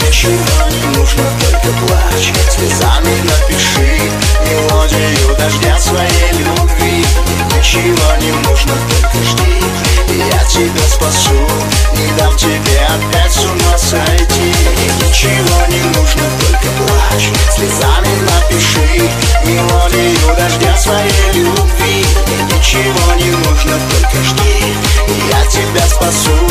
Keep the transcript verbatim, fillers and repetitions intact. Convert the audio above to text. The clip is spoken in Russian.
Ничего не нужно, только плачь, слезами напиши мелодию дождя своей любви. Ничего не нужно, только жди, я тебя спасу, не дам тебе опять с ума сойти. Ничего не нужно, только плачь, слезами напиши мелодию дождя своей любви. Ничего не нужно, только жди, я тебя спасу,